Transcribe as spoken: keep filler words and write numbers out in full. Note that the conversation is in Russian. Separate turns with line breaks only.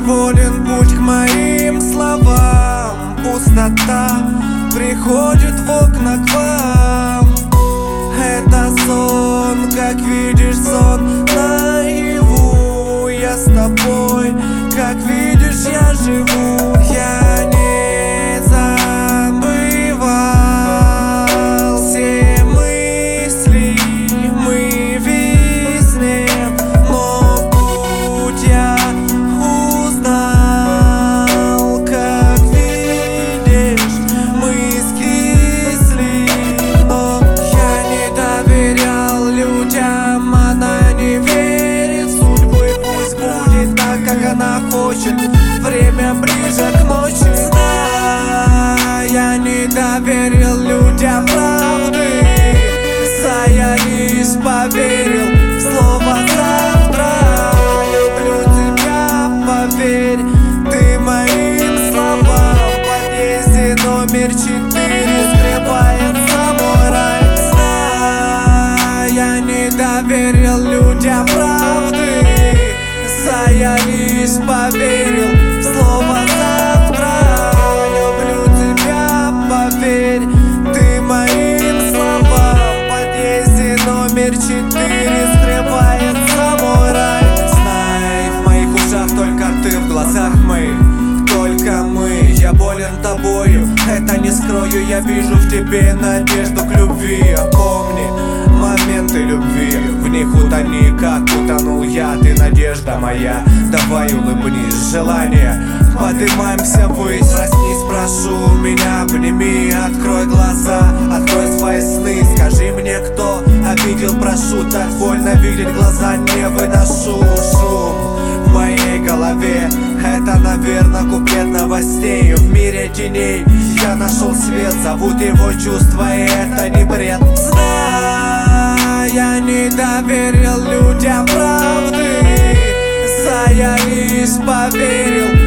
Свободен путь к моим словам. Пустота приходит в окна к вам. Это сон, как видишь, сон наяву. Я с тобой, как видишь, я живу. Я не забывал все мысли, мы виснем, но путь я узнал. Как видишь, мы скисли, но я не доверял людям. Она не верит в судьбы, пусть будет так, как она хочет. Время ближе к ночи. Знаю, я не доверил людям правды. За я лишь поверил в слово завтра. Люблю тебя, поверь ты моим словам. В подъезде номер четыре скрывается мой рай. Знаю, я не доверил людям правды. За я лишь поверил в слово завтра. Люблю тебя, поверь ты моим словам. В подъезде номер четыре скрывается мой рай. Знай, в моих ушах только ты, в глазах моих только мы. Я болен тобою, это не скрою. Я вижу в тебе надежду к любви. Помни моменты любви, в них утони, как утонул я. Ты надежда моя, давай улыбнись. Желание, поднимаемся ввысь. Проснись, прошу меня, обними. Открой глаза, открой свои сны. Скажи мне, кто обидел, прошу. Так больно видеть, глаза не выношу. Шум в моей голове, это, наверное, куплет новостей. В мире теней я нашел свет, зовут его чувства, и это не бред. Знаю, я не доверил людям правды. За я лишь поверил